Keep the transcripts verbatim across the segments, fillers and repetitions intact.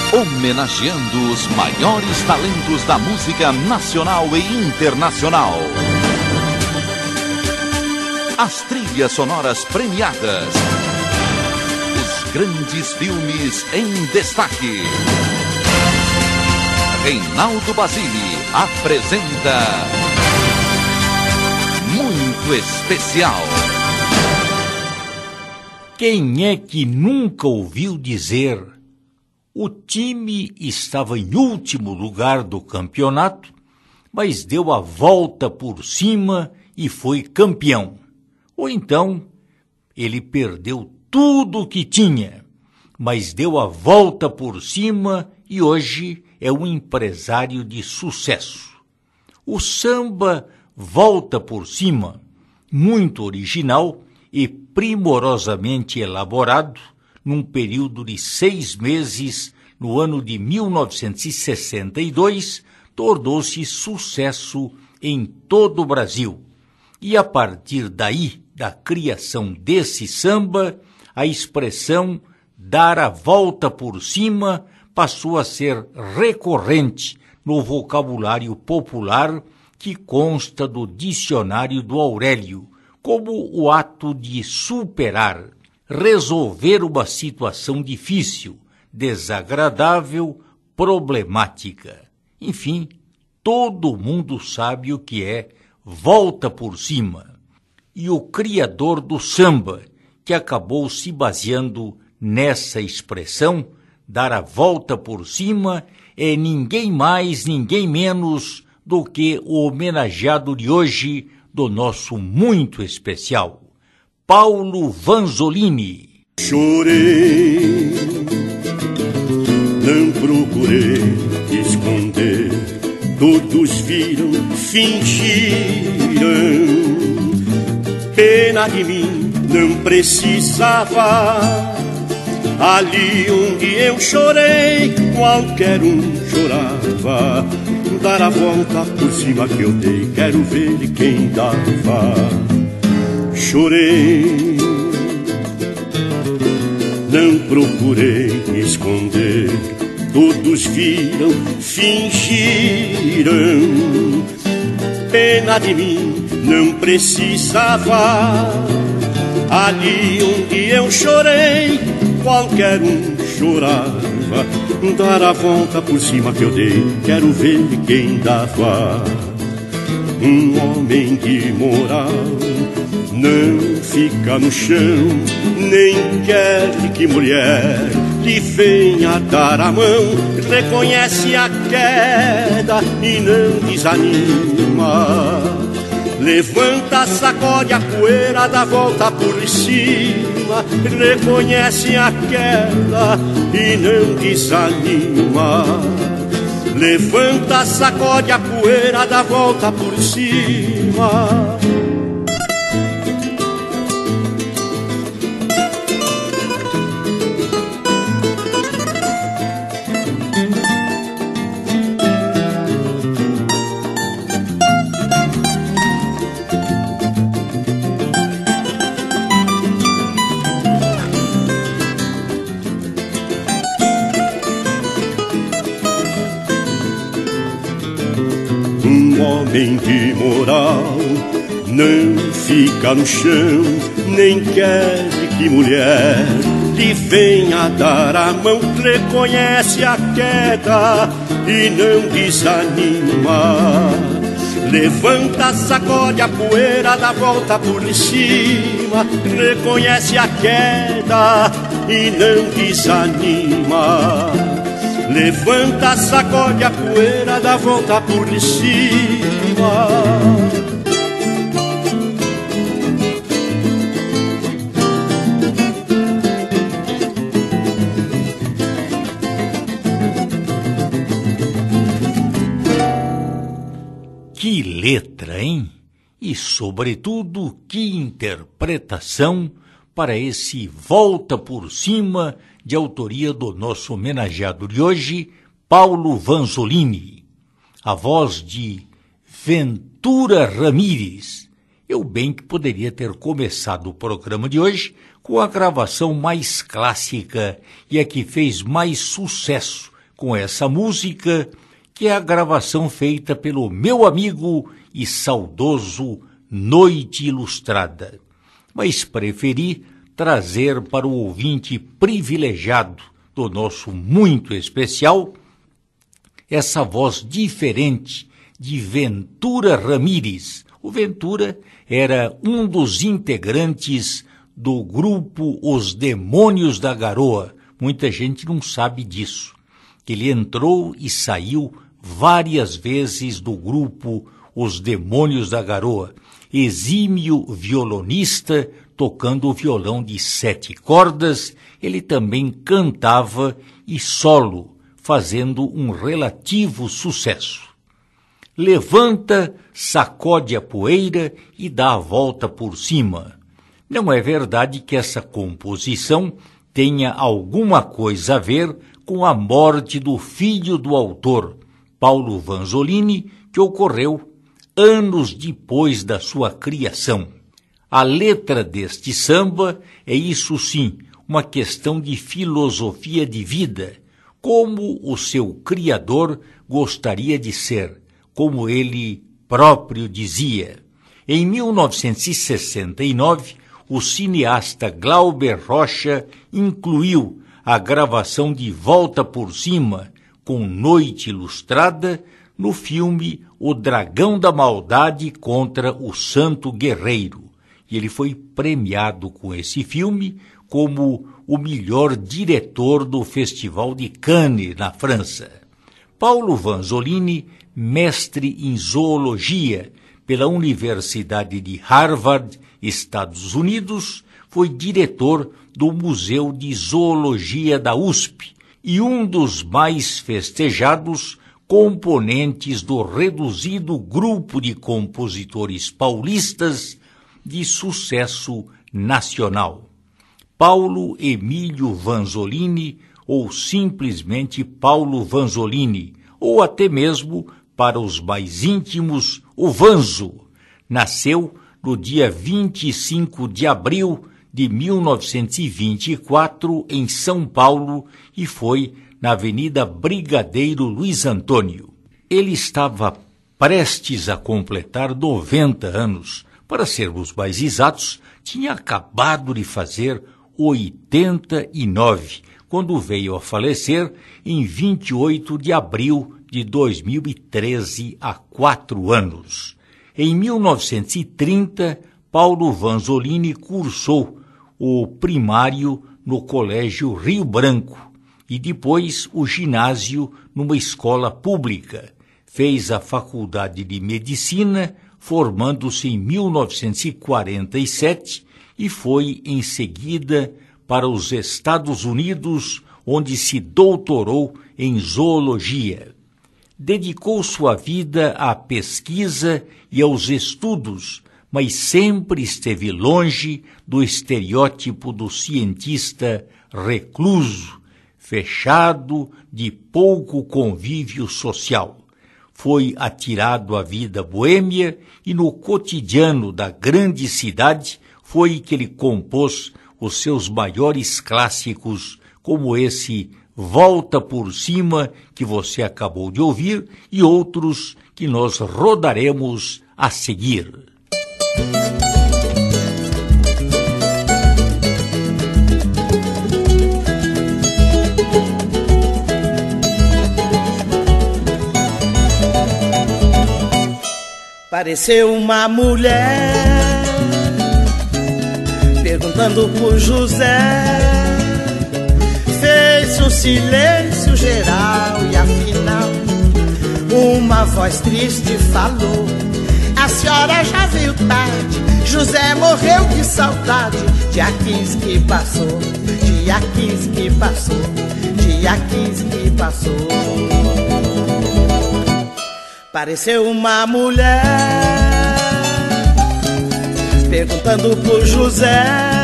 homenageando os maiores talentos da música nacional e internacional. As trilhas sonoras premiadas. Os grandes filmes em destaque. Reinaldo Basile apresenta Muito Especial. Quem é que nunca ouviu dizer: o time estava em último lugar do campeonato, mas deu a volta por cima e foi campeão? Ou então, ele perdeu tudo o que tinha, mas deu a volta por cima e hoje é um empresário de sucesso. O samba Volta por Cima, muito original e primorosamente elaborado, num período de seis meses, no ano de mil novecentos e sessenta e dois, tornou-se sucesso em todo o Brasil. E a partir daí, da criação desse samba, a expressão dar a volta por cima passou a ser recorrente no vocabulário popular que consta do dicionário do Aurélio, como o ato de superar, resolver uma situação difícil, desagradável, problemática. Enfim, todo mundo sabe o que é volta por cima. E o criador do samba, que acabou se baseando nessa expressão, dar a volta por cima, é ninguém mais, ninguém menos do que o homenageado de hoje do nosso Muito Especial, Paulo Vanzolini. Chorei, não procurei esconder, todos viram, fingiram. Pena de mim, não precisava. Ali onde eu chorei, qualquer um chorava. Dar a volta por cima que eu dei, quero ver quem dava. Chorei, não procurei esconder, todos viram, fingiram. Pena de mim, não precisava. Ali onde eu chorei, qualquer um chorava. Dar a volta por cima que eu dei, quero ver quem dava. Um homem de moral não fica no chão, nem quer que mulher lhe venha dar a mão. Reconhece a queda e não desanima. Levanta, sacode a poeira, dá volta por cima. Reconhece a queda e não desanima. Levanta, sacode a poeira, dá volta por cima. Homem de moral não fica no chão, nem quer que mulher lhe venha dar a mão. Reconhece a queda e não desanima. Levanta, sacode a poeira, dá volta por cima. Reconhece a queda e não desanima. Levanta, sacode a poeira, dá volta por cima. Que letra, hein? E, sobretudo, que interpretação para esse Volta por Cima, de autoria do nosso homenageado de hoje, Paulo Vanzolini. A voz de Ventura Ramírez. Eu bem que poderia ter começado o programa de hoje com a gravação mais clássica e a que fez mais sucesso com essa música, que é a gravação feita pelo meu amigo e saudoso Noite Ilustrada. Mas preferi trazer para o ouvinte privilegiado do nosso muito especial essa voz diferente de Ventura Ramírez. O Ventura era um dos integrantes do grupo Os Demônios da Garoa. Muita gente não sabe disso. Ele entrou e saiu várias vezes do grupo Os Demônios da Garoa. Exímio violonista, tocando o violão de sete cordas, ele também cantava e solo, fazendo um relativo sucesso. Levanta, sacode a poeira e dá a volta por cima. Não é verdade que essa composição tenha alguma coisa a ver com a morte do filho do autor, Paulo Vanzolini, que ocorreu anos depois da sua criação. A letra deste samba é, isso sim, uma questão de filosofia de vida, como o seu criador gostaria de ser, como ele próprio dizia. Em mil novecentos e sessenta e nove, o cineasta Glauber Rocha incluiu a gravação de Volta por Cima, com Noite Ilustrada, no filme O Dragão da Maldade contra o Santo Guerreiro. E ele foi premiado com esse filme como o melhor diretor do Festival de Cannes, na França. Paulo Vanzolini, mestre em zoologia pela Universidade de Harvard, Estados Unidos, foi diretor do Museu de Zoologia da U S P e um dos mais festejados componentes do reduzido grupo de compositores paulistas de sucesso nacional. Paulo Emílio Vanzolini, ou simplesmente Paulo Vanzolini, ou até mesmo, para os mais íntimos, o Vanzo, nasceu no dia vinte e cinco de abril de mil novecentos e vinte e quatro em São Paulo e foi na Avenida Brigadeiro Luiz Antônio. Ele estava prestes a completar noventa anos. Para sermos mais exatos, tinha acabado de fazer oitenta e nove, quando veio a falecer em vinte e oito de abril de dois mil e treze, há quatro anos. Em mil novecentos e trinta, Paulo Vanzolini cursou o primário no Colégio Rio Branco e depois o ginásio numa escola pública. Fez a faculdade de medicina, formando-se em mil novecentos e quarenta e sete e foi em seguida para os Estados Unidos, onde se doutorou em zoologia. Dedicou sua vida à pesquisa e aos estudos, mas sempre esteve longe do estereótipo do cientista recluso, fechado, de pouco convívio social. Foi atirado à vida boêmia e no cotidiano da grande cidade foi que ele compôs os seus maiores clássicos, como esse Volta por Cima, que você acabou de ouvir, e outros que nós rodaremos a seguir. Apareceu uma mulher perguntando por José. Fez um silêncio geral e afinal uma voz triste falou: a senhora já veio tarde, José morreu de saudade. Dia quinze que passou, dia quinze que passou, dia quinze que passou. Apareceu uma mulher perguntando por José.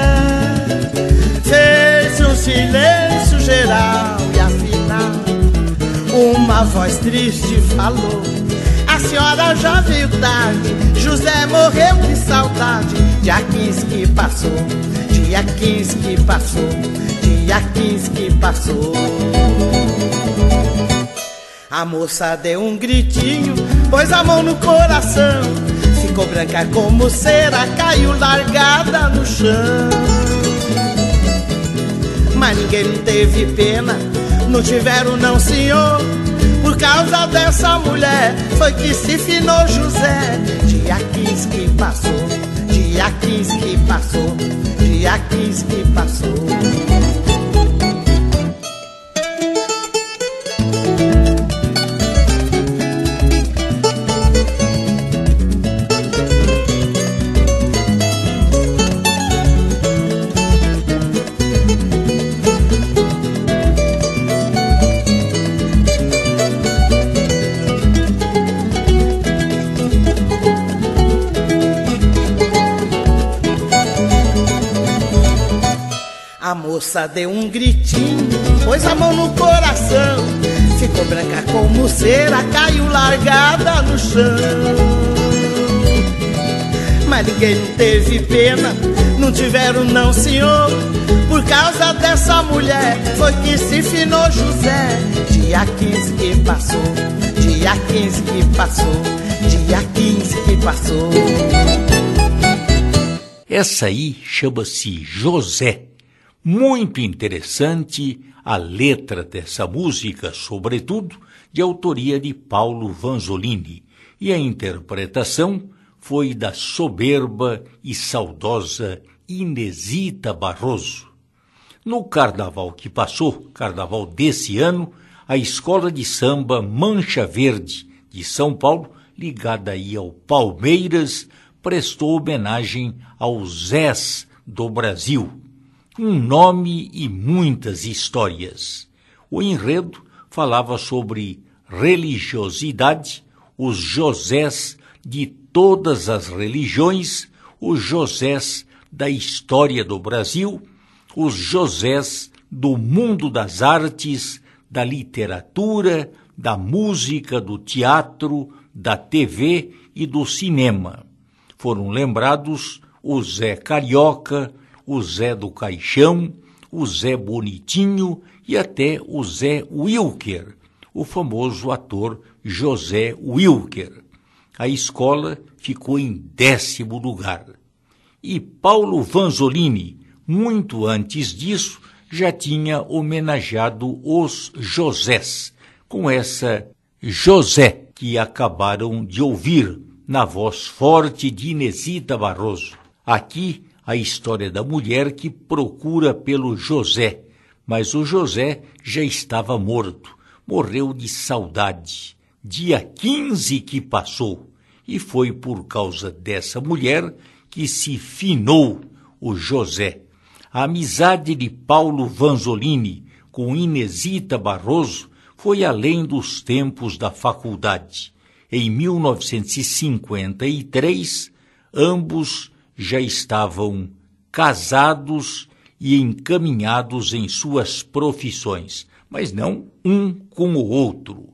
Fez um silêncio geral e afinal uma voz triste falou: a senhora já veio tarde, José morreu de saudade. Dia quinze que passou, dia quinze que passou, dia quinze que passou. A moça deu um gritinho, pôs a mão no coração, ficou branca como cera, caiu largada no chão. Mas ninguém não teve pena, não tiveram não senhor. Por causa dessa mulher foi que se finou José. Dia quinze que passou, dia quinze que passou, dia quinze que passou. A moça deu um gritinho, pôs a mão no coração, ficou branca como cera, caiu largada no chão. Mas ninguém não teve pena, não tiveram não senhor. Por causa dessa mulher foi que se finou José. Dia quinze que passou, dia quinze que passou, dia quinze que passou. Essa aí chama-se José. Muito interessante a letra dessa música, sobretudo de autoria de Paulo Vanzolini, e a interpretação foi da soberba e saudosa Inesita Barroso. No carnaval que passou, carnaval desse ano, a escola de samba Mancha Verde de São Paulo, ligada aí ao Palmeiras, prestou homenagem aos Zés do Brasil. Um nome e muitas histórias. O enredo falava sobre religiosidade, os Josés de todas as religiões, os Josés da história do Brasil, os Josés do mundo das artes, da literatura, da música, do teatro, da T V e do cinema. Foram lembrados o Zé Carioca, o Zé do Caixão, o Zé Bonitinho e até o Zé Wilker, o famoso ator José Wilker. A escola ficou em décimo lugar. E Paulo Vanzolini, muito antes disso, já tinha homenageado os Josés, com essa José que acabaram de ouvir na voz forte de Inesita Barroso. Aqui, a história da mulher que procura pelo José, mas o José já estava morto, morreu de saudade. Dia quinze que passou, e foi por causa dessa mulher que se finou o José. A amizade de Paulo Vanzolini com Inesita Barroso foi além dos tempos da faculdade. Em mil novecentos e cinquenta e três, ambos já estavam casados e encaminhados em suas profissões, mas não um com o outro.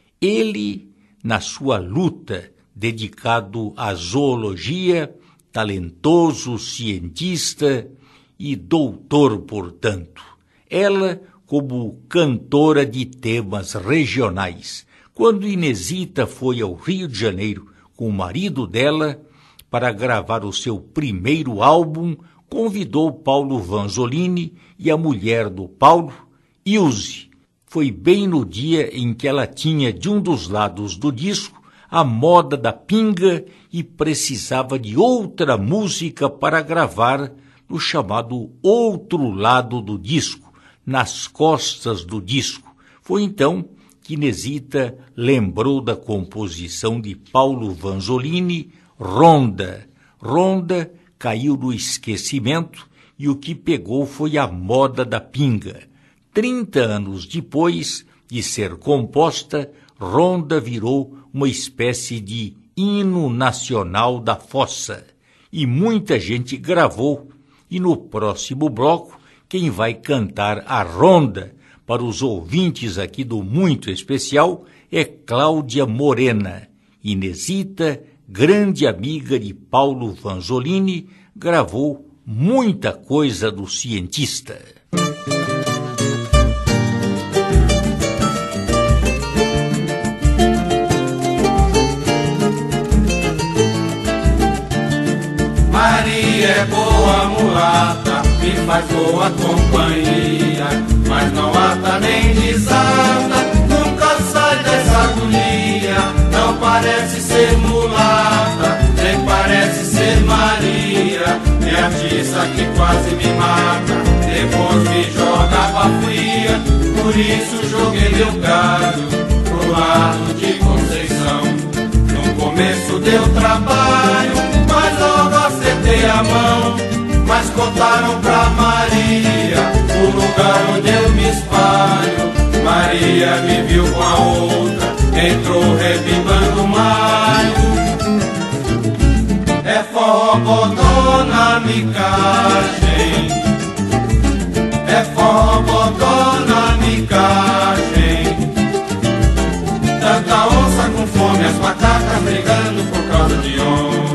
Ele, na sua luta, dedicado à zoologia, talentoso cientista e doutor, portanto. Ela, como cantora de temas regionais. Quando Inesita foi ao Rio de Janeiro com o marido dela, para gravar o seu primeiro álbum, convidou Paulo Vanzolini e a mulher do Paulo, Ilse. Foi bem no dia em que ela tinha de um dos lados do disco a moda da pinga e precisava de outra música para gravar no chamado outro lado do disco, nas costas do disco. Foi então que Inesita lembrou da composição de Paulo Vanzolini, Ronda. Ronda caiu no esquecimento e o que pegou foi a moda da pinga. Trinta anos depois de ser composta, Ronda virou uma espécie de hino nacional da fossa. E muita gente gravou. E no próximo bloco, quem vai cantar a Ronda para os ouvintes aqui do Muito Especial é Cláudia Morena. Inesita, grande amiga de Paulo Vanzolini, gravou muita coisa do cientista. me faz boa companhia, mas não ata nem desata, nunca sai dessa agonia. Não parece ser mulata, nem parece ser Maria, é a tiça que quase me mata, depois me joga água fria. Por isso joguei meu gado pro lado de Conceição. No começo deu trabalho, mas logo acertei a mão. Mas contaram pra Maria o lugar onde eu me espalho. Maria me viu com a outra, entrou rebimbando o maio. É forró bodó na micagem, é forró bodó na micagem. Tanta onça com fome, as macacas brigando por causa de homem.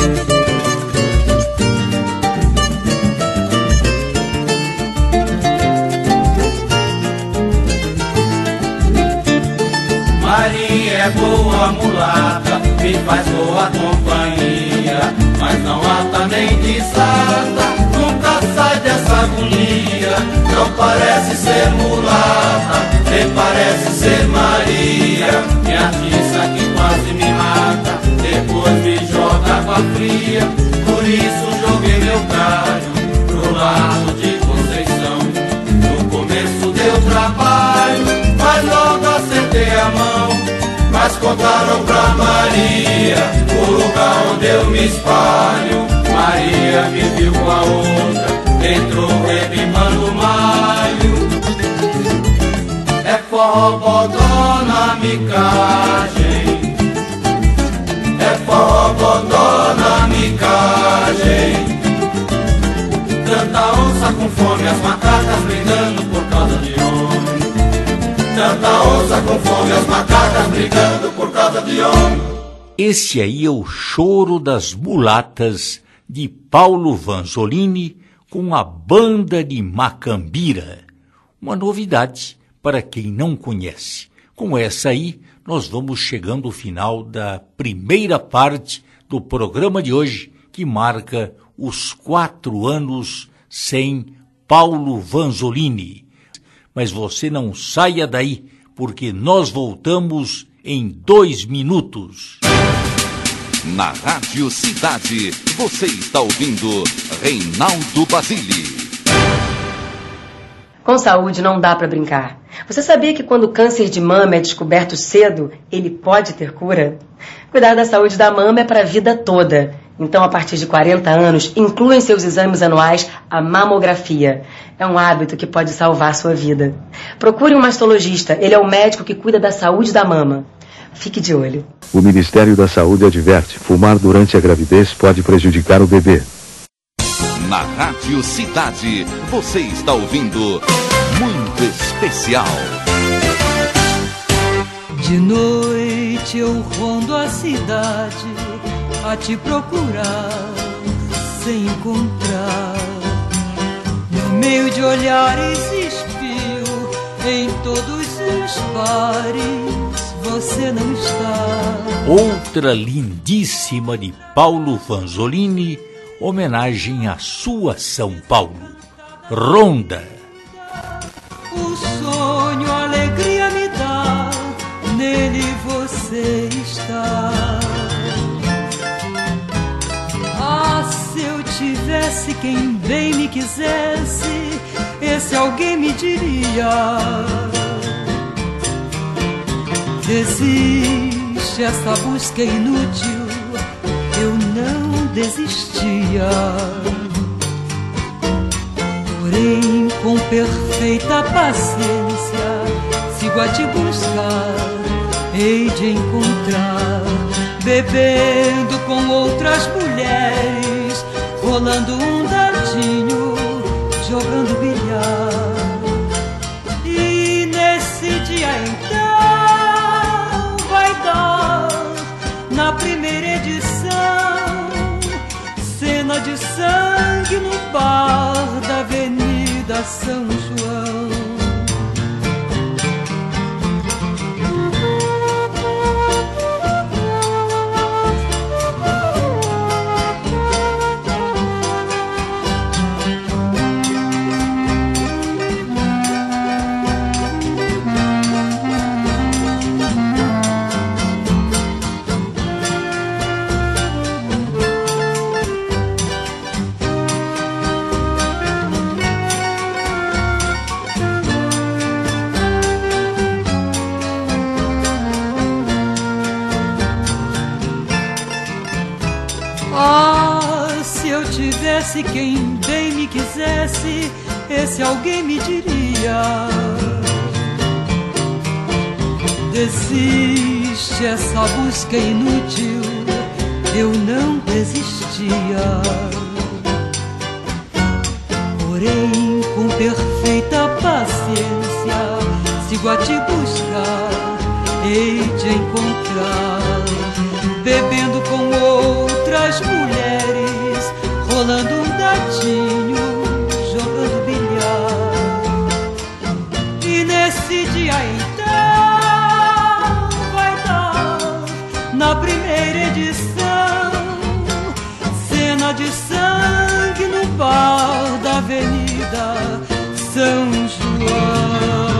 Maria é boa mulata, me faz boa companhia, mas não ata nem desata, nunca sai dessa agonia. Não parece ser mulata, nem parece ser Maria, minha tiça que quase me mata, depois me joga água fria. Por isso joguei meu galho pro lado de Conceição. No começo deu trabalho, mas logo acertei a mão. Mas contaram pra Maria o lugar onde eu me espalho. Maria me viu com a outra, entrou rebimbando o maio. É forró bodó na micagem, é forró bodó na micagem. Tanta onça com fome, as macacas brigando por causa de homem. Tanta onça com fome, as macacas brigando por causa de homem. Esse aí é o Choro das Mulatas, de Paulo Vanzolini, com a Banda de Macambira. Uma novidade para quem não conhece. Com essa aí, nós vamos chegando ao final da primeira parte do programa de hoje, que marca os quatro anos sem Paulo Vanzolini. Mas você não saia daí, porque nós voltamos em dois minutos. Na Rádio Cidade, você está ouvindo Reinaldo Basile. Com saúde não dá para brincar. Você sabia que quando o câncer de mama é descoberto cedo, ele pode ter cura? Cuidar da saúde da mama é para a vida toda. Então, a partir de quarenta anos, inclua em seus exames anuais a mamografia. É um hábito que pode salvar sua vida. Procure um mastologista, ele é o médico que cuida da saúde da mama. Fique de olho. O Ministério da Saúde adverte: fumar durante a gravidez pode prejudicar o bebê. Na Rádio Cidade, você está ouvindo Muito Especial. De noite eu rondo a cidade a te procurar, sem encontrar. No meio de olhares espio, em todos os bares, você não está. Outra lindíssima de Paulo Vanzolini, homenagem à sua São Paulo. Ronda. O sonho, a alegria me dá, nele você está. Ah, se eu tivesse quem bem me quisesse, esse alguém me diria: desiste, essa busca é inútil, eu não desistia. Porém, com perfeita paciência, sigo a te buscar, hei de encontrar, bebendo com outras mulheres, rolando um dadinho, jogando bilhar. E nesse dia então vai dar, na primeira edição, cena de sangue no bar da Avenida São João. tivesse quem bem me quisesse, esse alguém me diria: desiste, essa busca inútil. Eu não desistia. Porém, com perfeita paciência, sigo a te buscar, hei de encontrar, bebendo com outras mulheres, rolando um dadinho, jogando bilhar. E nesse dia então vai dar, na primeira edição, cena de sangue no bar da Avenida São João.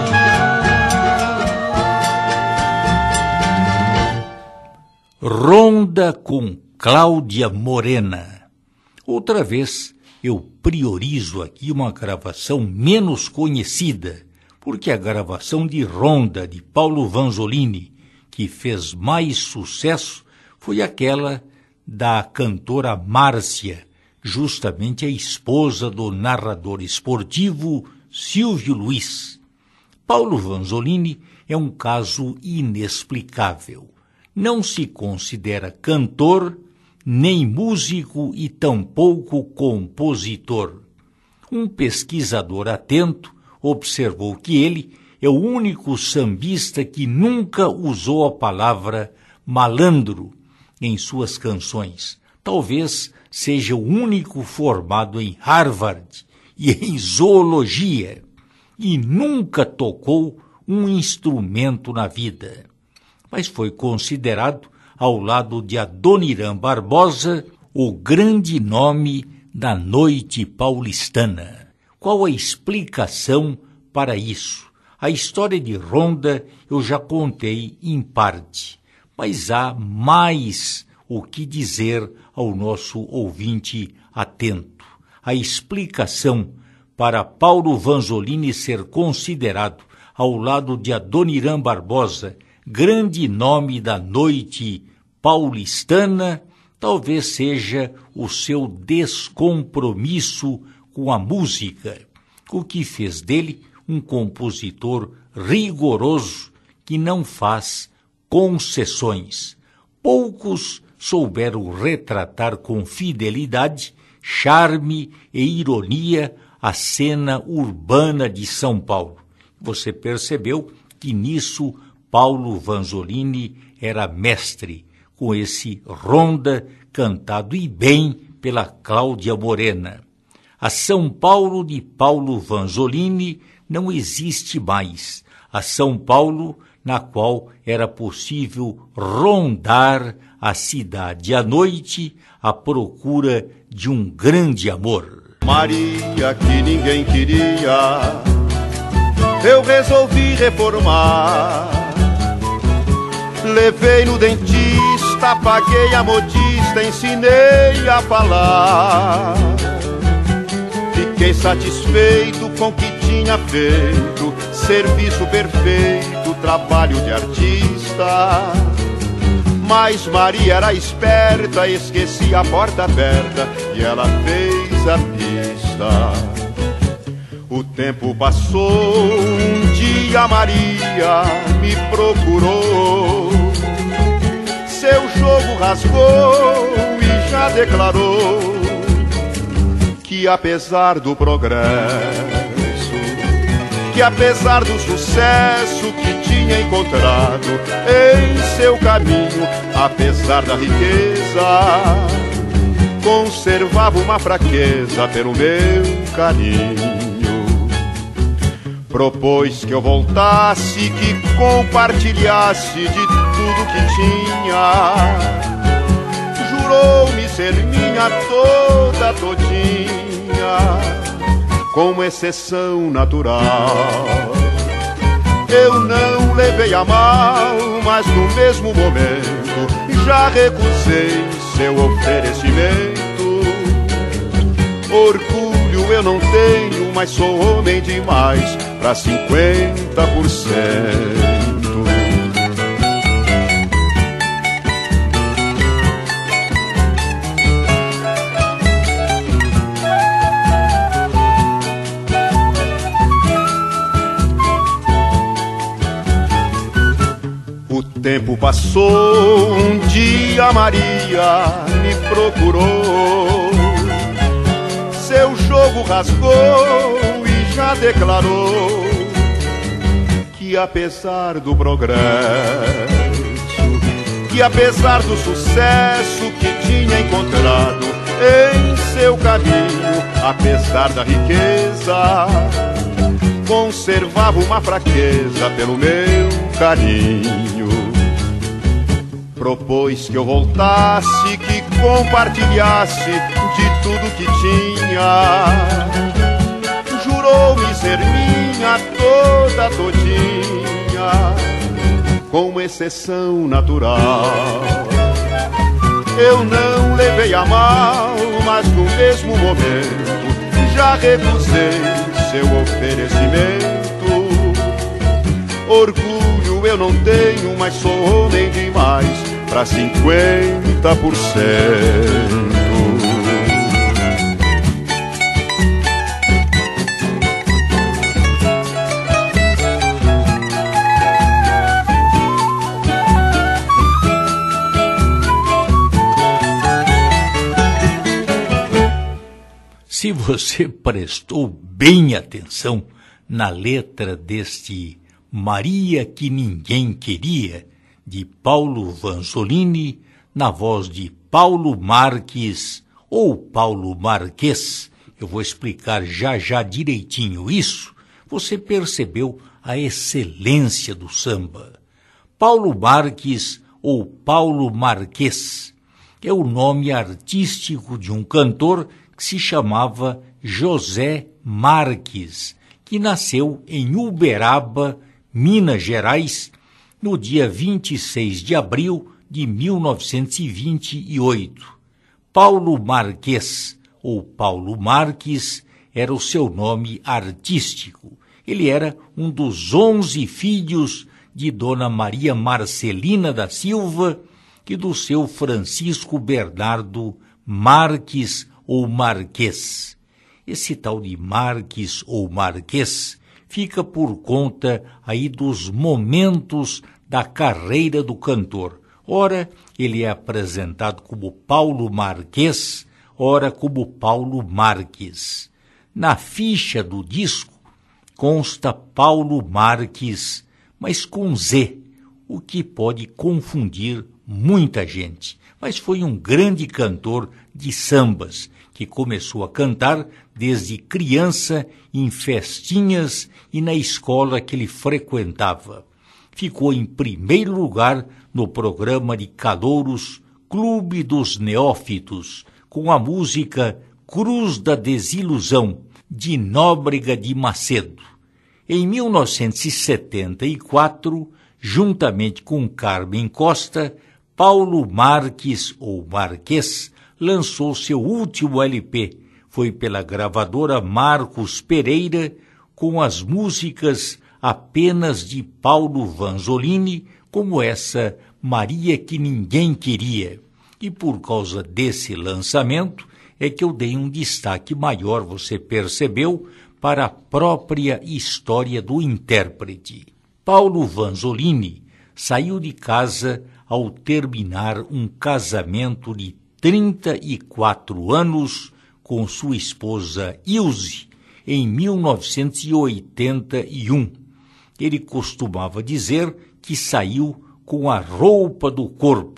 Ronda com Cláudia Morena. Outra vez eu priorizo aqui uma gravação menos conhecida, porque a gravação de Ronda de Paulo Vanzolini, que fez mais sucesso, foi aquela da cantora Márcia, justamente a esposa do narrador esportivo Silvio Luiz. Paulo Vanzolini é um caso inexplicável. Não se considera cantor, nem músico e tampouco compositor. Um pesquisador atento observou que ele é o único sambista que nunca usou a palavra malandro em suas canções. Talvez seja o único formado em Harvard e em zoologia, e nunca tocou um instrumento na vida. Mas foi considerado, ao lado de Adoniran Barbosa, o grande nome da noite paulistana. Qual a explicação para isso? A história de Ronda eu já contei em parte, mas há mais o que dizer ao nosso ouvinte atento. A explicação para Paulo Vanzolini ser considerado, ao lado de Adoniran Barbosa, grande nome da noite paulistana, talvez seja o seu descompromisso com a música, o que fez dele um compositor rigoroso que não faz concessões. Poucos souberam retratar com fidelidade, charme e ironia a cena urbana de São Paulo. Você percebeu que nisso Paulo Vanzolini era mestre, com esse Ronda cantado e bem pela Cláudia Morena. A São Paulo de Paulo Vanzolini não existe mais. A São Paulo na qual era possível rondar a cidade à noite à procura de um grande amor. Maria que ninguém queria, eu resolvi reformar. Levei no dentista, paguei a modista, ensinei a falar. Fiquei satisfeito com o que tinha feito, serviço perfeito, trabalho de artista. Mas Maria era esperta, esqueci a porta aberta e ela fez a pista. O tempo passou, um dia Maria me procurou. Seu jogo rasgou e já declarou que apesar do progresso, que apesar do sucesso que tinha encontrado em seu caminho, apesar da riqueza, conservava uma fraqueza pelo meu carinho. Propôs que eu voltasse, que compartilhasse de tudo que tinha. Jurou-me ser minha toda todinha, como exceção natural. Eu não levei a mal, mas no mesmo momento já recusei seu oferecimento. Orgulho eu não tenho, mas sou homem demais pra cinquenta por cento. tempo passou, um dia Maria me procurou. Seu jogo rasgou e já declarou que apesar do progresso, que apesar do sucesso que tinha encontrado em seu caminho, apesar da riqueza, conservava uma fraqueza pelo meu carinho. Propôs que eu voltasse, que compartilhasse de tudo que tinha. Jurou-me ser minha toda todinha, com exceção natural. Eu não levei a mal, mas no mesmo momento já recusei seu oferecimento. Orgulho eu não tenho, mas sou homem demais pra cinquenta por cento. Se você prestou bem atenção na letra deste Maria que Ninguém Queria, de Paulo Vanzolini, na voz de Paulo Marques ou Paulo Marques, eu vou explicar já já direitinho isso, você percebeu a excelência do samba. Paulo Marques ou Paulo Marques é o nome artístico de um cantor que se chamava José Marques, que nasceu em Uberaba, Minas Gerais, no dia vinte e seis de abril de mil novecentos e vinte e oito. Paulo Marques, ou Paulo Marques, era o seu nome artístico. Ele era um dos onze filhos de Dona Maria Marcelina da Silva e do seu Francisco Bernardo Marques ou Marques. Esse tal de Marques ou Marques fica por conta aí dos momentos da carreira do cantor. Ora, ele é apresentado como Paulo Marques, ora como Paulo Marques. Na ficha do disco consta Paulo Marques, mas com Z, o que pode confundir muita gente. Mas foi um grande cantor de sambas, que começou a cantar desde criança em festinhas e na escola que ele frequentava. Ficou em primeiro lugar no programa de calouros Clube dos Neófitos, com a música Cruz da Desilusão, de Nóbrega de Macedo. Em mil novecentos e setenta e quatro, juntamente com Carmen Costa, Paulo Marques ou Marques lançou seu último L P. Foi pela gravadora Marcos Pereira, com as músicas apenas de Paulo Vanzolini, como essa Maria que Ninguém Queria. E por causa desse lançamento é que eu dei um destaque maior, você percebeu, para a própria história do intérprete. Paulo Vanzolini saiu de casa ao terminar um casamento de trinta e quatro anos com sua esposa Ilse, em mil novecentos e oitenta e um. Ele costumava dizer que saiu com a roupa do corpo.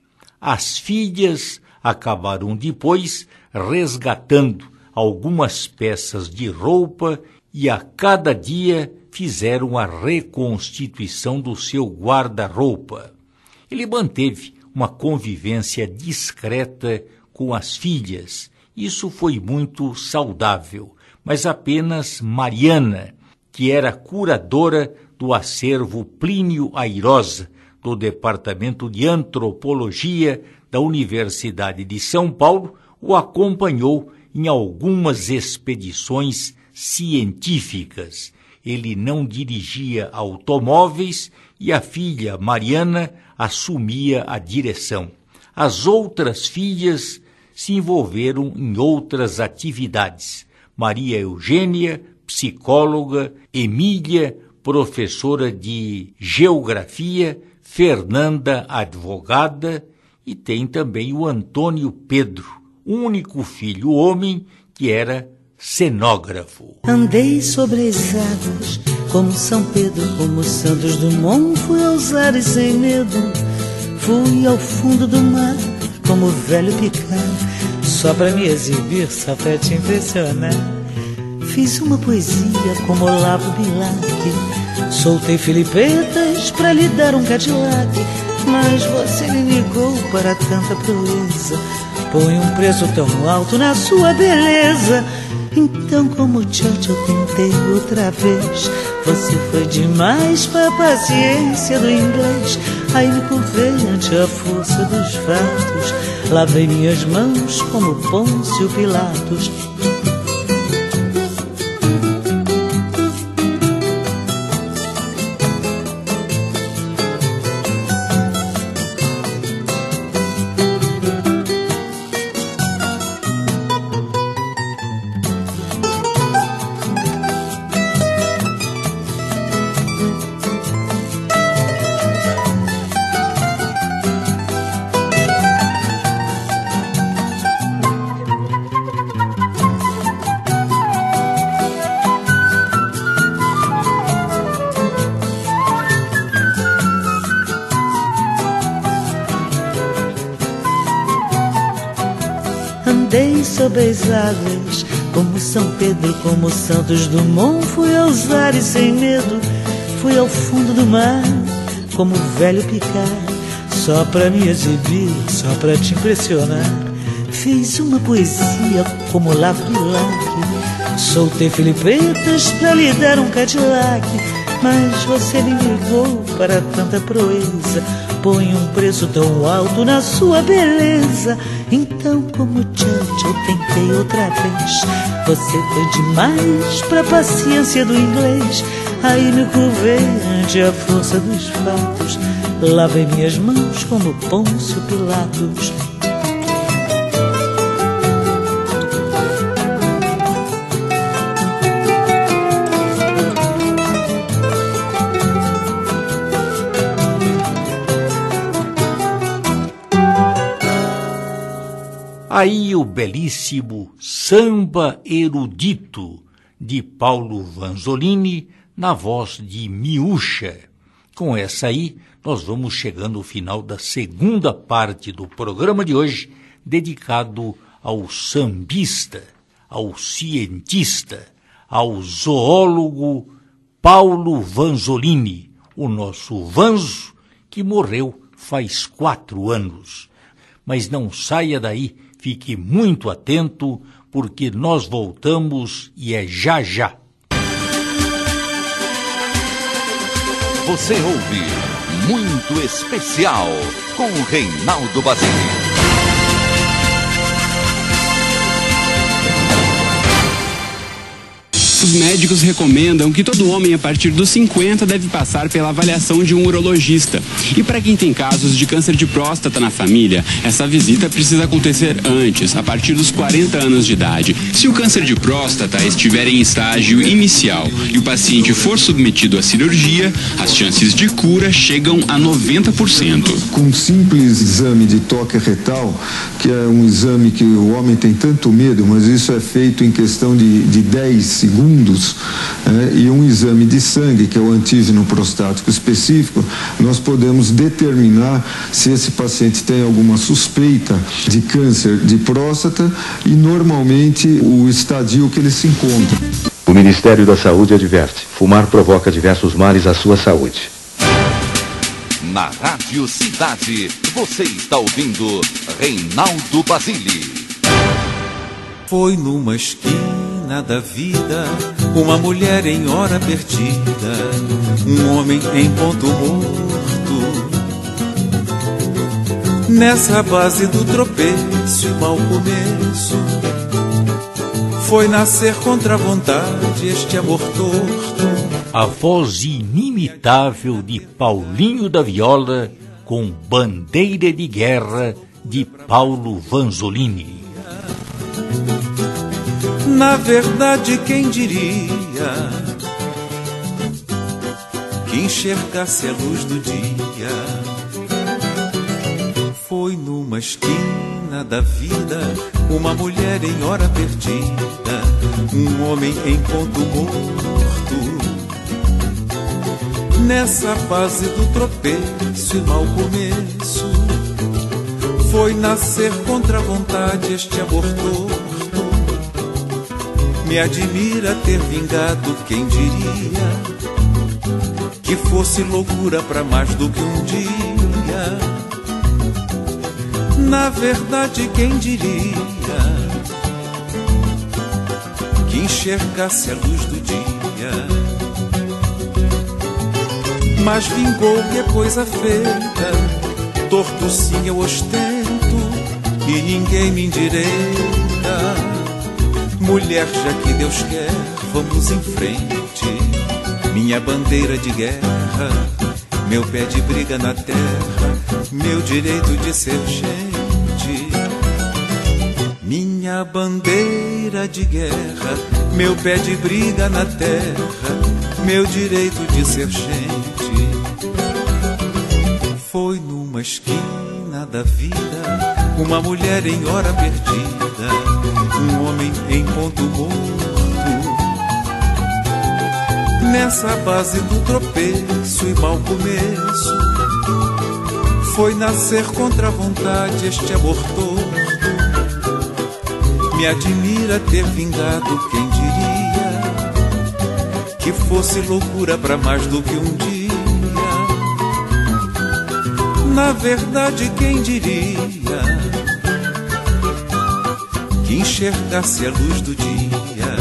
As filhas acabaram depois resgatando algumas peças de roupa e a cada dia fizeram a reconstituição do seu guarda-roupa. Ele manteve uma convivência discreta com as filhas. Isso foi muito saudável, mas apenas Mariana, que era curadora do acervo Plínio Airosa, do Departamento de Antropologia da Universidade de São Paulo, o acompanhou em algumas expedições científicas. Ele não dirigia automóveis e a filha Mariana assumia a direção. As outras filhas se envolveram em outras atividades. Maria Eugênia, psicóloga, Emília, professora de geografia, Fernanda, advogada, e tem também o Antônio Pedro, único filho homem que era cenógrafo. Andei sobre as águas, como São Pedro, como Santos Dumont, fui aos ares sem medo, fui ao fundo do mar, como o velho Picard, só pra me exibir, só pra te impressionar. Fiz uma poesia como Olavo Bilac, soltei filipetas pra lhe dar um Cadillac, mas você me ligou para tanta proeza, põe um preço tão alto na sua beleza. Então como tchau-tchau eu tentei outra vez, você foi demais pra paciência do inglês. Aí me curvei ante a força dos fatos, lavei minhas mãos como Pôncio Pilatos. Andei sobre as águas, como São Pedro, como Santos Dumont, fui aos ares sem medo, fui ao fundo do mar, como o velho Picard, só pra me exibir, só pra te impressionar. Fiz uma poesia como Olavo Bilac, soltei filipetas pra lhe dar um Cadillac, mas você me ligou para tanta proeza, põe um preço tão alto na sua beleza. Então como tchau-tchau eu tentei outra vez, você foi demais pra paciência do inglês. Aí me curvei ante a força dos fatos, lavei minhas mãos como Pôncio Pilatos. Aí o belíssimo Samba Erudito, de Paulo Vanzolini, na voz de Miúcha. Com essa aí, nós vamos chegando ao final da segunda parte do programa de hoje, dedicado ao sambista, ao cientista, ao zoólogo Paulo Vanzolini, o nosso Vanzo, que morreu faz quatro anos. Mas não saia daí, fique muito atento, porque nós voltamos e é já já. Você ouve Muito Especial com Reinaldo Basile. Os médicos recomendam que todo homem a partir dos cinquenta deve passar pela avaliação de um urologista. E para quem tem casos de câncer de próstata na família, essa visita precisa acontecer antes, a partir dos quarenta anos de idade. Se o câncer de próstata estiver em estágio inicial e o paciente for submetido à cirurgia, as chances de cura chegam a noventa por cento. Com um simples exame de toque retal, que é um exame que o homem tem tanto medo, mas isso é feito em questão de, de dez segundos, É, e um exame de sangue, que é o antígeno prostático específico, nós podemos determinar se esse paciente tem alguma suspeita de câncer de próstata e normalmente o estadio que ele se encontra. O Ministério da Saúde adverte: fumar provoca diversos males à sua saúde. Na Rádio Cidade, você está ouvindo Reinaldo Basile. Foi numa esquina da vida, uma mulher em hora perdida, um homem em ponto morto. Nessa base do tropeço e mau começo, foi nascer contra a vontade este amor torto. A voz inimitável de Paulinho da Viola com Bandeira de Guerra de Paulo Vanzolini. Na verdade, quem diria que enxergasse a luz do dia. Foi numa esquina da vida, uma mulher em hora perdida, um homem em ponto morto. Nessa fase do tropeço e mau começo, foi nascer contra a vontade este amor torto. Me admira ter vingado, quem diria que fosse loucura pra mais do que um dia. Na verdade, quem diria que enxergasse a luz do dia. Mas vingou que é coisa feita, torto sim eu ostento e ninguém me endireita. Mulher, já que Deus quer, vamos em frente. Minha bandeira de guerra, meu pé de briga na terra, meu direito de ser gente. Minha bandeira de guerra, meu pé de briga na terra, meu direito de ser gente. Foi numa esquina da vida, uma mulher em hora perdida, um homem em ponto morto. Nessa base do tropeço e mau começo, foi nascer contra a vontade este amor torto. Me admira ter vingado, quem diria que fosse loucura pra mais do que um dia. Na verdade, quem diria que enxergasse a luz do dia.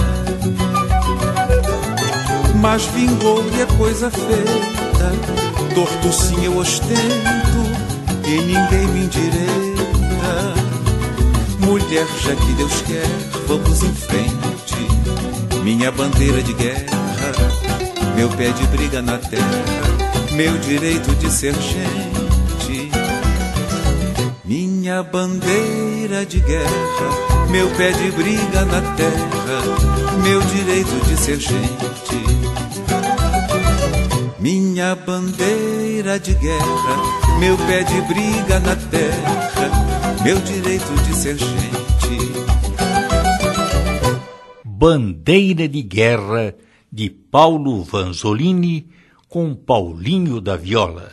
Mas vingou e é coisa feita, torto sim eu ostento e ninguém me endireita. Mulher, já que Deus quer, vamos em frente. Minha bandeira de guerra, meu pé de briga na terra, meu direito de ser gente. Minha bandeira de guerra, meu pé de briga na terra, meu direito de ser gente. Minha bandeira de guerra, meu pé de briga na terra, meu direito de ser gente. Bandeira de Guerra, de Paulo Vanzolini, com Paulinho da Viola.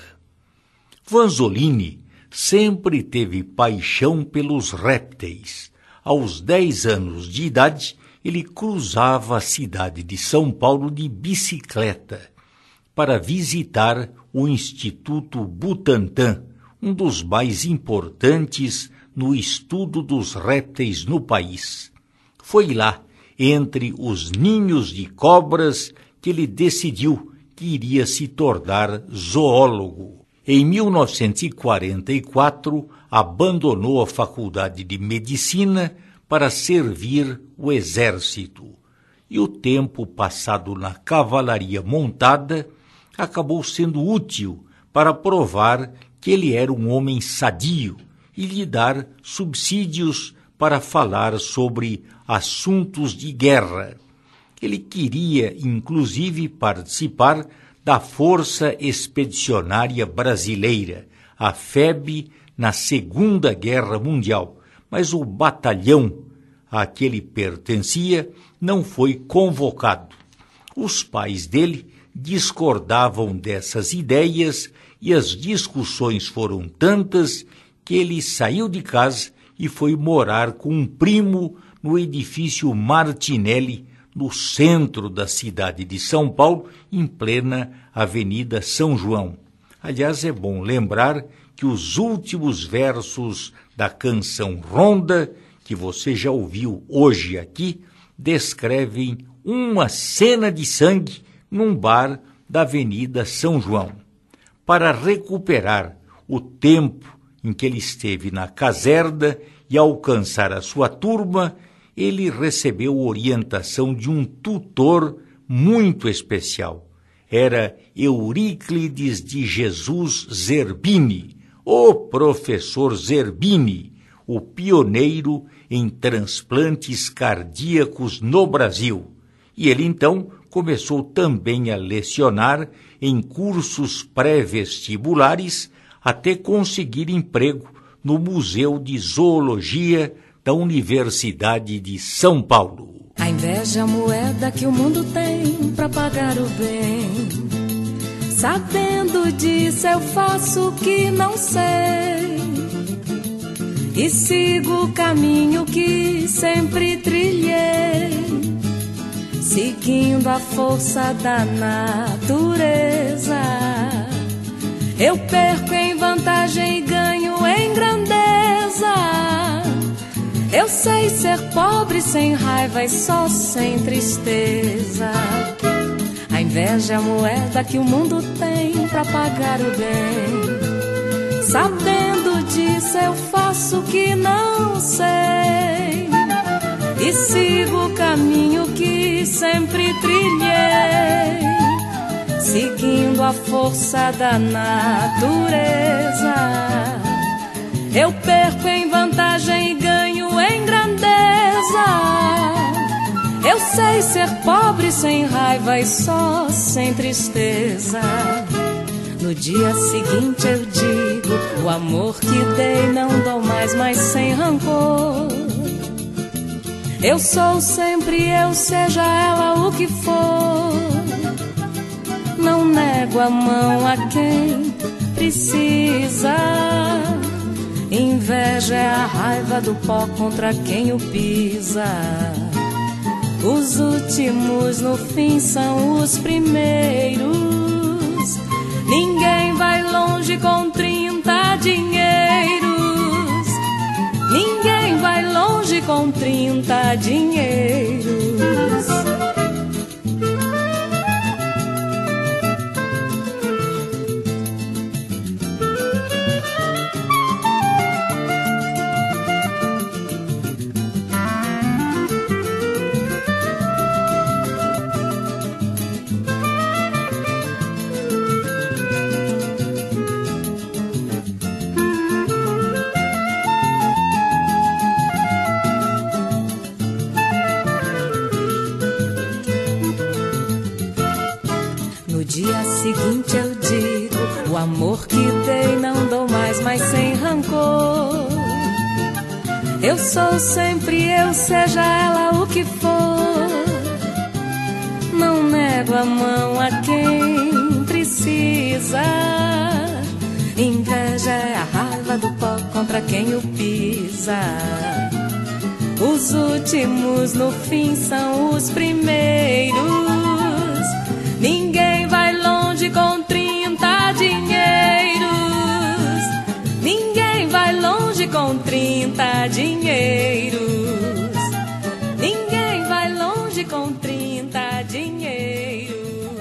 Vanzolini sempre teve paixão pelos répteis. Aos dez anos de idade, ele cruzava a cidade de São Paulo de bicicleta para visitar o Instituto Butantan, um dos mais importantes no estudo dos répteis no país. Foi lá, entre os ninhos de cobras, que ele decidiu que iria se tornar zoólogo. Em mil novecentos e quarenta e quatro, abandonou a faculdade de medicina para servir o exército. E o tempo passado na cavalaria montada acabou sendo útil para provar que ele era um homem sadio e lhe dar subsídios para falar sobre assuntos de guerra. Ele queria, inclusive, participar da Força Expedicionária Brasileira, a F E B, na Segunda Guerra Mundial, mas o batalhão a que ele pertencia não foi convocado. Os pais dele discordavam dessas ideias e as discussões foram tantas que ele saiu de casa e foi morar com um primo no edifício Martinelli, no centro da cidade de São Paulo, em plena Avenida São João. Aliás, é bom lembrar que os últimos versos da canção Ronda, que você já ouviu hoje aqui, descrevem uma cena de sangue num bar da Avenida São João. Para recuperar o tempo em que ele esteve na caserna e alcançar a sua turma, ele recebeu orientação de um tutor muito especial. Era Euríclides de Jesus Zerbini, o professor Zerbini, o pioneiro em transplantes cardíacos no Brasil. E ele, então, começou também a lecionar em cursos pré-vestibulares até conseguir emprego no Museu de Zoologia da Universidade de São Paulo. A inveja é a moeda que o mundo tem pra pagar o bem. Sabendo disso eu faço o que não sei e sigo o caminho que sempre trilhei, seguindo a força da natureza. Eu perco em vantagem e ganho em grandeza. Eu sei ser pobre sem raiva e só sem tristeza. A inveja é a moeda que o mundo tem pra pagar o bem. Sabendo disso eu faço o que não sei e sigo o caminho que sempre trilhei, seguindo a força da natureza. Eu perco em vantagem e ganho em grandeza. Eu sei ser pobre sem raiva e só sem tristeza. No dia seguinte eu digo, o amor que dei não dou mais, mas sem rancor. Eu sou sempre eu, seja ela o que for. Não nego a mão a quem precisa. Inveja é a raiva do pó contra quem o pisa. Os últimos no fim são os primeiros. Ninguém vai longe com trinta dinheiros. Ninguém vai longe com trinta dinheiros. Seguinte eu digo, o amor que dei não dou mais, mas sem rancor. Eu sou sempre eu, seja ela o que for. Não nego a mão a quem precisa. Inveja é a raiva do pó contra quem o pisa. Os últimos no fim são os primeiros. Ninguém vai longe com trinta dinheiros. Ninguém vai longe com trinta dinheiros. Ninguém vai longe com trinta dinheiros.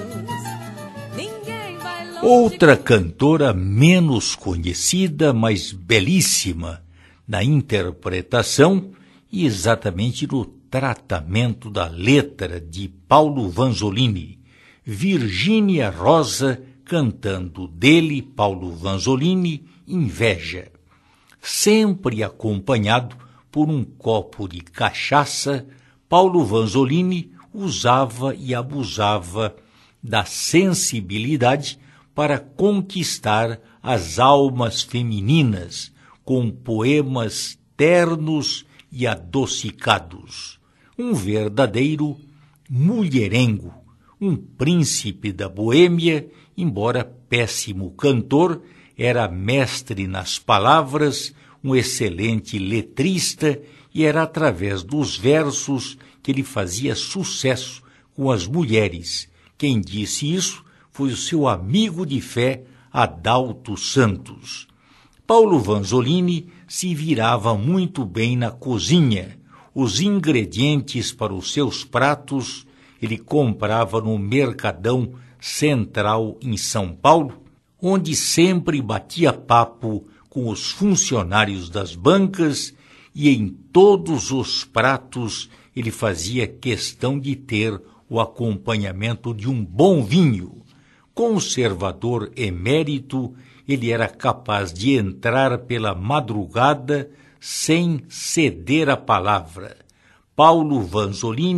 Ninguém vai longe. Outra cantora menos conhecida, mas belíssima na interpretação e exatamente no tratamento da letra de Paulo Vanzolini. Virgínia Rosa cantando dele, Paulo Vanzolini, Inveja. Sempre acompanhado por um copo de cachaça, Paulo Vanzolini usava e abusava da sensibilidade para conquistar as almas femininas com poemas ternos e adocicados. Um verdadeiro mulherengo. Um príncipe da Boêmia, embora péssimo cantor, era mestre nas palavras, um excelente letrista e era através dos versos que ele fazia sucesso com as mulheres. Quem disse isso foi o seu amigo de fé, Adalto Santos. Paulo Vanzolini se virava muito bem na cozinha. Os ingredientes para os seus pratos ele comprava no Mercadão Central em São Paulo, onde sempre batia papo com os funcionários das bancas e em todos os pratos ele fazia questão de ter o acompanhamento de um bom vinho. Conservador emérito, ele era capaz de entrar pela madrugada sem ceder a palavra. Paulo Vanzolini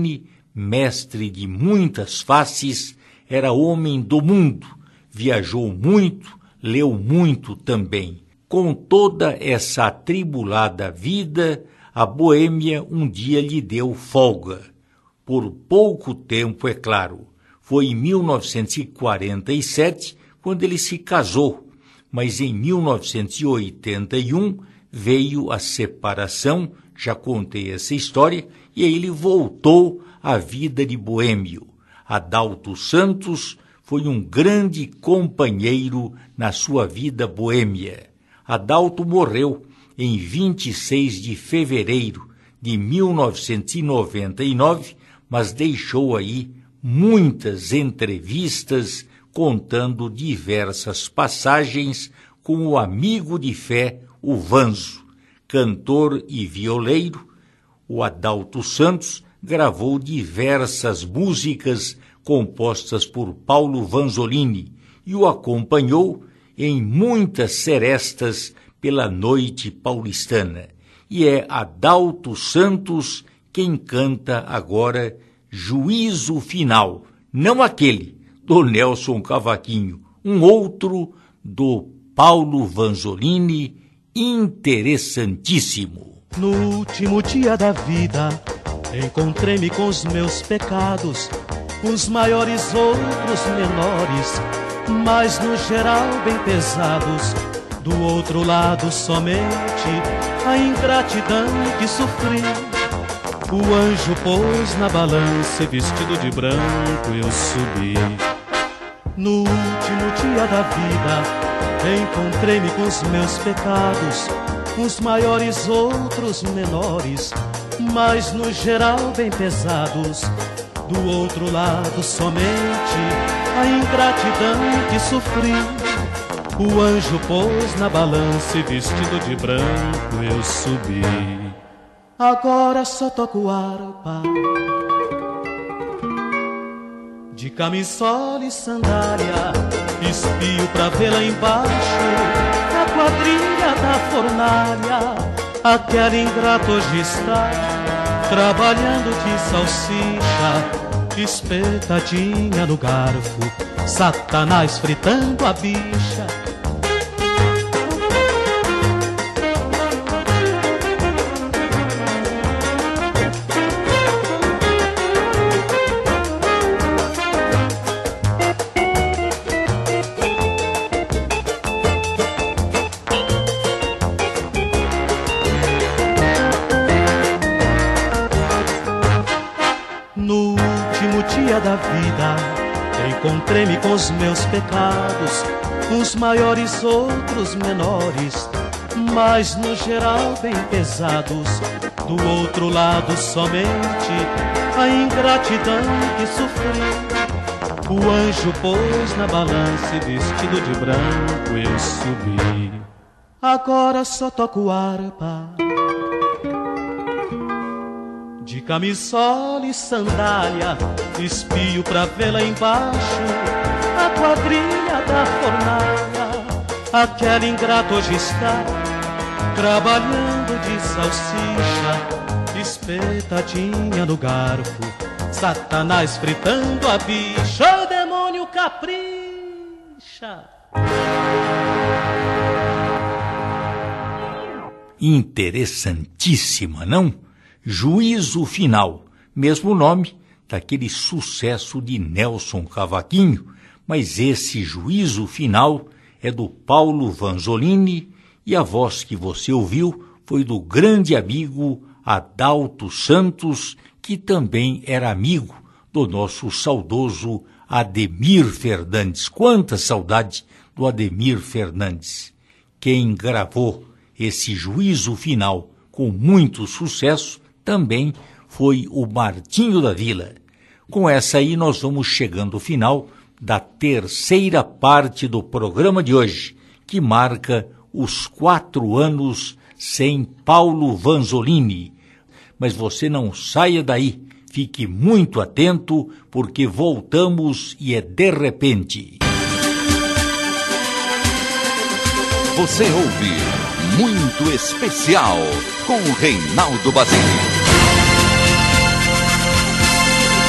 mestre de muitas faces, era homem do mundo, viajou muito, leu muito também. Com toda essa atribulada vida, a Boêmia um dia lhe deu folga. Por pouco tempo, é claro. Foi em mil novecentos e quarenta e sete quando ele se casou, mas em mil novecentos e oitenta e um veio a separação, já contei essa história, e aí ele voltou à vida de boêmio. Adalto Santos foi um grande companheiro na sua vida boêmia. Adalto morreu em vinte e seis de fevereiro de mil novecentos e noventa e nove, mas deixou aí muitas entrevistas contando diversas passagens com o amigo de fé, o Vanzo. Cantor e violeiro, o Adalto Santos gravou diversas músicas compostas por Paulo Vanzolini e o acompanhou em muitas serestas pela noite paulistana. E é Adalto Santos quem canta agora Juízo Final, não aquele do Nelson Cavaquinho, um outro do Paulo Vanzolini, interessantíssimo. No último dia da vida, encontrei-me com os meus pecados, uns maiores, outros menores, mas no geral bem pesados. Do outro lado somente a ingratidão que sofri. O anjo pôs na balança e vestido de branco eu subi. No último dia da vida, encontrei-me com os meus pecados, uns maiores, outros menores, mas no geral bem pesados. Do outro lado somente a ingratidão que sofri. O anjo pôs na balança e vestido de branco eu subi. Agora só toco harpa, de camisola e sandália, espio pra vê-la embaixo da quadrilha da fornalha. Aquela ingrata hoje está trabalhando de salsicha, espetadinha no garfo, Satanás fritando a bicha. Da vida, encontrei-me com os meus pecados, uns maiores, outros menores, mas no geral bem pesados. Do outro lado somente a ingratidão que sofri. O anjo pôs na balança e vestido de branco eu subi. Agora só toco harpa, de camisola e sandália, espio pra vê-la embaixo a quadrilha da fornalha. Aquela ingrata hoje está trabalhando de salsicha, espetadinha no garfo, Satanás fritando a bicha. O demônio capricha. Interessantíssima, não? Juízo Final, mesmo nome daquele sucesso de Nelson Cavaquinho, mas esse Juízo Final é do Paulo Vanzolini e a voz que você ouviu foi do grande amigo Adalto Santos, que também era amigo do nosso saudoso Ademir Fernandes. Quanta saudade do Ademir Fernandes! Quem gravou esse Juízo Final com muito sucesso também foi o Martinho da Vila. Com essa aí nós vamos chegando ao final da terceira parte do programa de hoje, que marca os quatro anos sem Paulo Vanzolini. Mas você não saia daí, fique muito atento, porque voltamos e é de repente. Você ouve Muito Especial com Reinaldo Basile.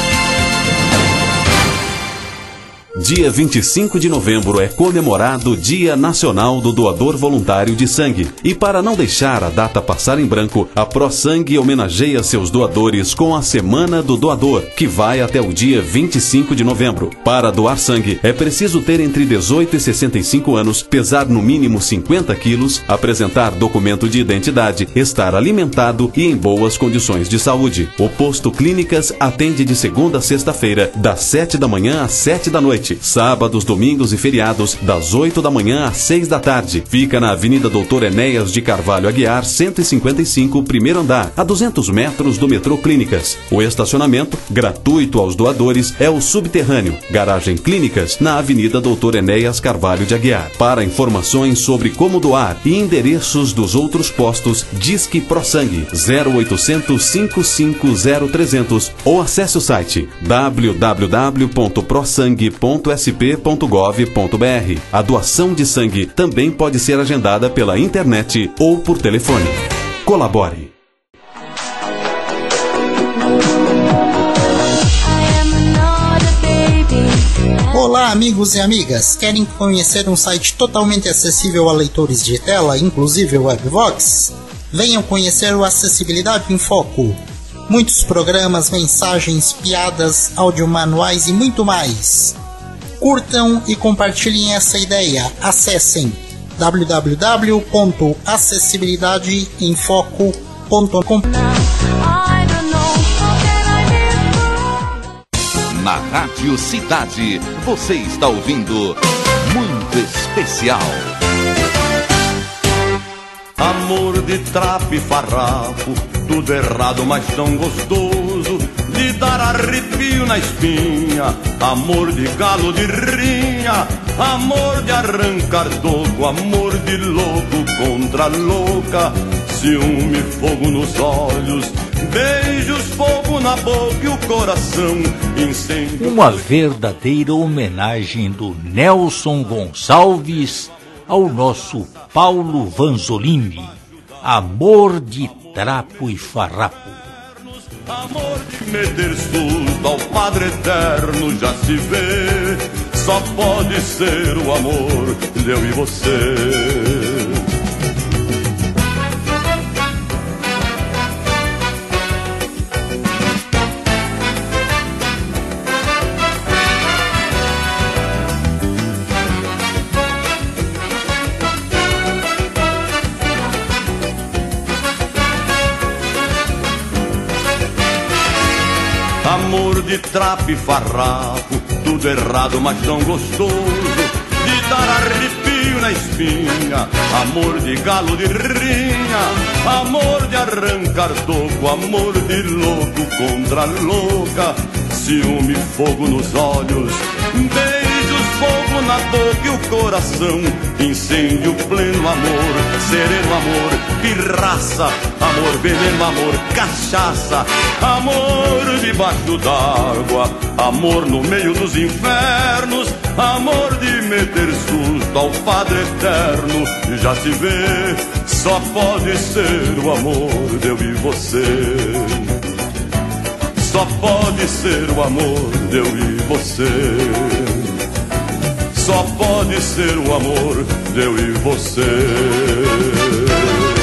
Dia vinte e cinco de novembro é comemorado o Dia Nacional do Doador Voluntário de Sangue. E para não deixar a data passar em branco, a ProSangue homenageia seus doadores com a Semana do Doador, que vai até o dia vinte e cinco de novembro. Para doar sangue, é preciso ter entre dezoito e sessenta e cinco anos, pesar no mínimo cinquenta quilos, apresentar documento de identidade, estar alimentado e em boas condições de saúde. O Posto Clínicas atende de segunda a sexta-feira, das sete da manhã às sete da noite. Sábados, domingos e feriados, das oito da manhã às seis da tarde. Fica na Avenida Doutor Enéas de Carvalho Aguiar, cento e cinquenta e cinco, primeiro andar, a duzentos metros do metrô Clínicas. O estacionamento, gratuito aos doadores, é o subterrâneo. Garagem Clínicas, na Avenida Doutor Enéas Carvalho de Aguiar. Para informações sobre como doar e endereços dos outros postos, Disque ProSangue zero oitocentos, cinco cinco zero, trezentos ou acesse o site w w w ponto prosangue ponto s p ponto gov ponto b r. A doação de sangue também pode ser agendada pela internet ou por telefone. Colabore. Olá, amigos e amigas. Querem conhecer um site totalmente acessível a leitores de tela, inclusive o Webvox? Venham conhecer o Acessibilidade em Foco. Muitos programas, mensagens, piadas, audiomanuais e muito mais. Curtam e compartilhem essa ideia. Acessem w w w ponto acessibilidade em foco ponto com. Na Rádio Cidade, você está ouvindo Muito Especial. Amor de trapo e farrapo, tudo errado, mas tão gostoso, de dar arrepio na espinha. Amor de galo de rinha, amor de arrancar toco, amor de louco contra louca. Ciúme, fogo nos olhos, beijos, fogo na boca e o coração incêndio. Uma verdadeira homenagem do Nelson Gonçalves ao nosso Paulo Vanzolini. Amor de trapo e farrapo. Amor de meter susto ao Padre Eterno já se vê. Só pode ser o amor de eu e você. Amor de trapo e farrapo, tudo errado, mas tão gostoso, de dar arrepio na espinha. Amor de galo de rinha, amor de arrancar toco, amor de louco contra louca. Ciúme, fogo nos olhos, beijos, fogo na boca e o coração. Incêndio, pleno amor, sereno amor, pirraça, amor, veneno, amor, cachaça. Amor debaixo d'água, amor no meio dos infernos, amor de meter susto ao Padre Eterno. Já se vê, só pode ser o amor de eu e você. Só pode ser o amor de eu e você. Só pode ser o amor de eu e você.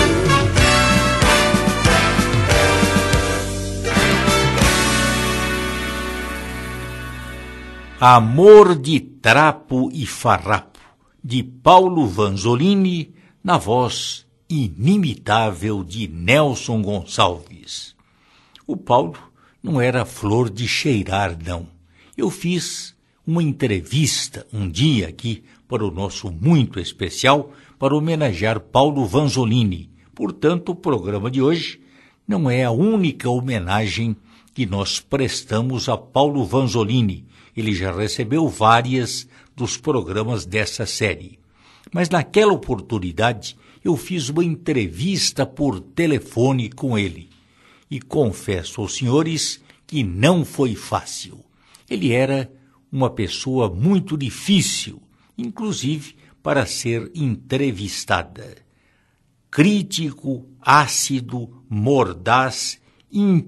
Amor de trapo e farrapo, de Paulo Vanzolini, na voz inimitável de Nelson Gonçalves. O Paulo não era flor de cheirar, não. Eu fiz uma entrevista um dia aqui para o nosso Muito Especial para homenagear Paulo Vanzolini. Portanto, o programa de hoje não é a única homenagem que nós prestamos a Paulo Vanzolini. Ele já recebeu várias dos programas dessa série. Mas naquela oportunidade eu fiz uma entrevista por telefone com ele. E confesso aos senhores que não foi fácil. Ele era uma pessoa muito difícil, inclusive para ser entrevistada. Crítico, ácido, mordaz,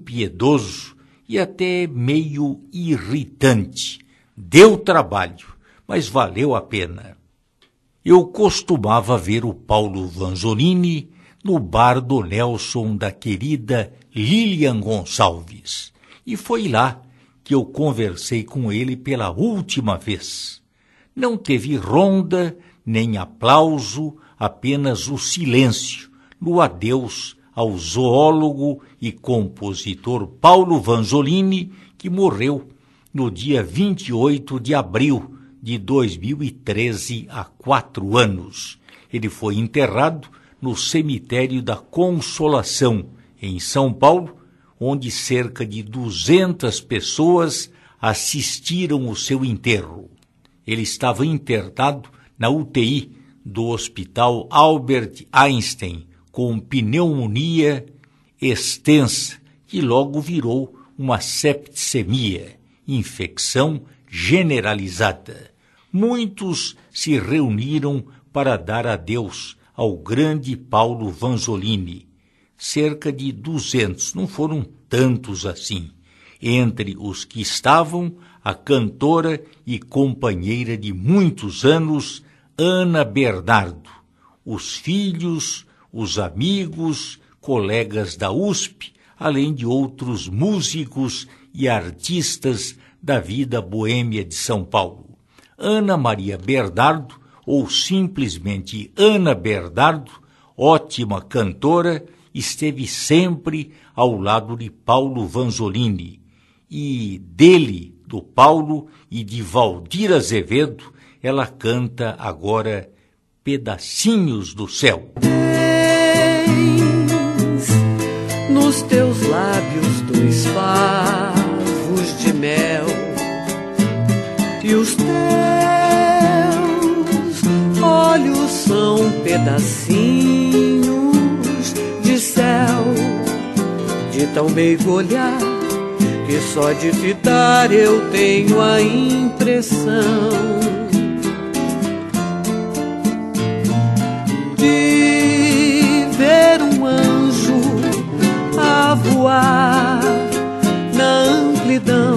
impiedoso e até meio irritante. Deu trabalho, mas valeu a pena. Eu costumava ver o Paulo Vanzolini no bar do Nelson da querida Lilian Gonçalves, e foi lá que eu conversei com ele pela última vez. Não teve ronda, nem aplauso, apenas o silêncio no adeus ao zoólogo e compositor Paulo Vanzolini, que morreu no dia vinte e oito de abril de dois mil e treze, há quatro anos. Ele foi enterrado no cemitério da Consolação, em São Paulo, onde cerca de duzentas pessoas assistiram o seu enterro. Ele estava internado na U T I do Hospital Albert Einstein, com pneumonia extensa, que logo virou uma septicemia, infecção generalizada. Muitos se reuniram para dar adeus ao grande Paulo Vanzolini. Cerca de duzentos, não foram tantos assim. Entre os que estavam, a cantora e companheira de muitos anos, Ana Bernardo, os filhos, os amigos, colegas da U S P, além de outros músicos e artistas da vida boêmia de São Paulo. Ana Maria Bernardo, ou simplesmente Ana Bernardo, ótima cantora, esteve sempre ao lado de Paulo Vanzolini, e dele, do Paulo e de Valdir Azevedo, ela canta agora Pedacinhos do Céu. Tens nos teus lábios dois favos de mel, e os teus olhos são pedacinhos de céu, de tão meigo olhar que só de fitar eu tenho a impressão de ver um anjo a voar na amplidão,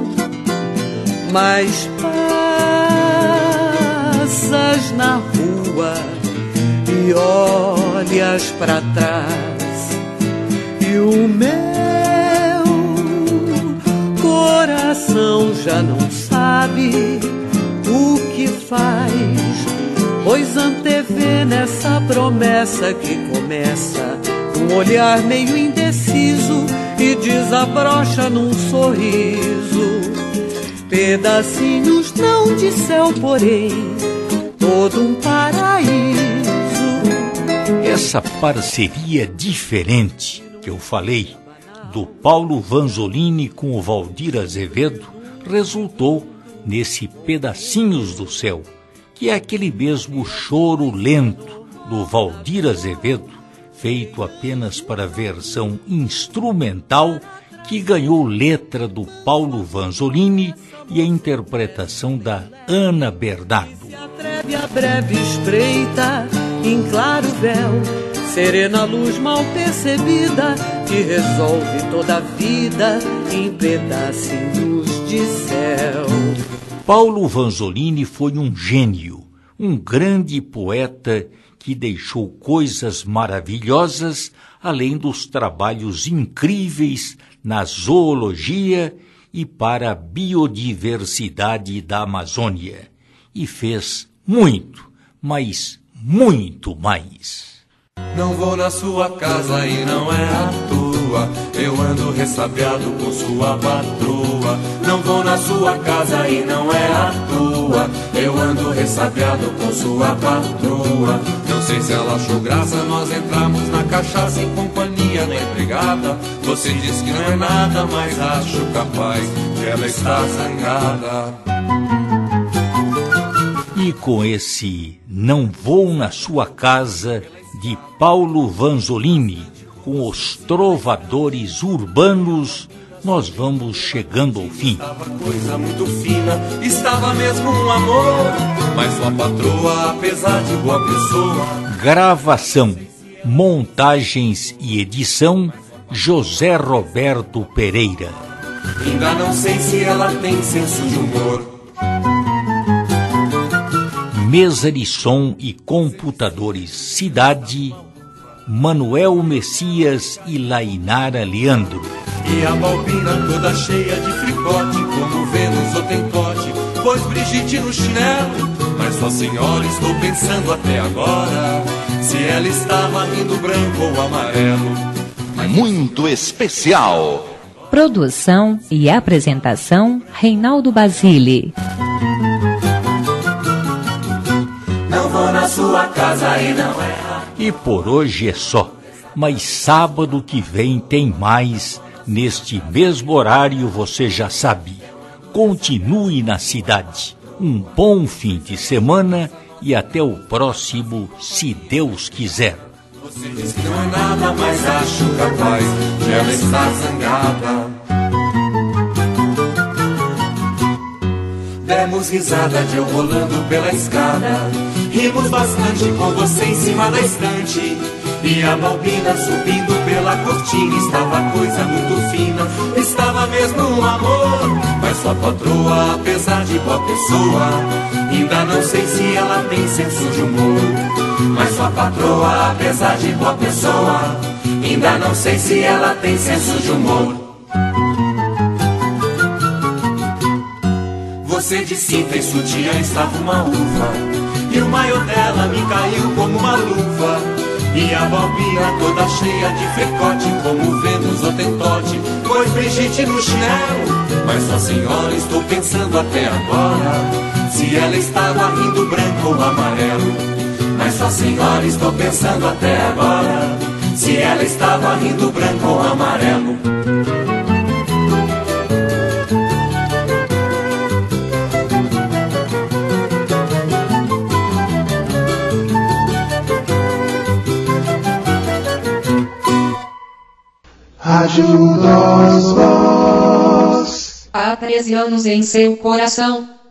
mas passas na rua e olhas pra trás, e o meu coração já não sabe o que faz, pois antevê nessa promessa que começa um olhar meio indeciso e desabrocha num sorriso. Pedacinhos não de céu, porém todo um paraíso. Essa parceria diferente que eu falei do Paulo Vanzolini com o Valdir Azevedo resultou nesse Pedacinhos do Céu, que é aquele mesmo choro lento do Valdir Azevedo, feito apenas para a versão instrumental, que ganhou letra do Paulo Vanzolini e a interpretação da Ana Bernardo. Se atreve a breve espreita em claro véu, serena luz mal percebida que resolve toda a vida em pedacinhos de céu. Paulo Vanzolini foi um gênio, um grande poeta que deixou coisas maravilhosas, além dos trabalhos incríveis na zoologia e para a biodiversidade da Amazônia. E fez muito, mas muito mais. Não vou na sua casa e não é a tua, eu ando ressabiado com sua patroa. Não vou na sua casa e não é a tua, eu ando ressabiado com sua patroa. Não sei se ela achou graça, nós entramos na cachaça em companhia da empregada. Você diz que não é nada, mas acho capaz que ela está zangada. E com esse Não Vou na Sua Casa de Paulo Vanzolini, com os trovadores urbanos, nós vamos chegando ao fim. Estava coisa muito fina, estava mesmo um amor, mas sua patroa, apesar de boa pessoa. Gravação, montagens e edição, José Roberto Pereira. Ainda não sei se ela tem senso de humor. mesa de som e computadores Cidade, Manuel Messias e Lainara Leandro. E a balbina toda cheia de fricote, como Vênus ou Tentote, pois Brigitte no chinelo. Mas só senhora, estou pensando até agora, se ela estava rindo branco ou amarelo. Muito especial. Produção e apresentação Reinaldo Basile. Não vou na sua casa e não erra. E por hoje é só, mas sábado que vem tem mais. Neste mesmo horário você já sabe. Continue na cidade. Um bom fim de semana e até o próximo, se Deus quiser. Você diz que não é nada, mas acho capaz de ela estar zangada. Demos risada de eu rolando pela escada. Rimos bastante com você em cima da estante. E a balbina subindo pela cortina. Estava coisa muito fina, estava mesmo um amor. Mas sua patroa, apesar de boa pessoa, ainda não sei se ela tem senso de humor. Mas sua patroa, apesar de boa pessoa, ainda não sei se ela tem senso de humor. Você de cinta e sutiã estava uma uva, e o maiô dela me caiu como uma luva. E a balbina toda cheia de fricote, como Vênus ou Tentote, pois Brigitte no chinelo. Mas só senhora, estou pensando até agora, se ela estava rindo branco ou amarelo. Mas só senhora, estou pensando até agora, se ela estava rindo branco ou amarelo. Rádio Nós Voz. Há treze anos em seu coração.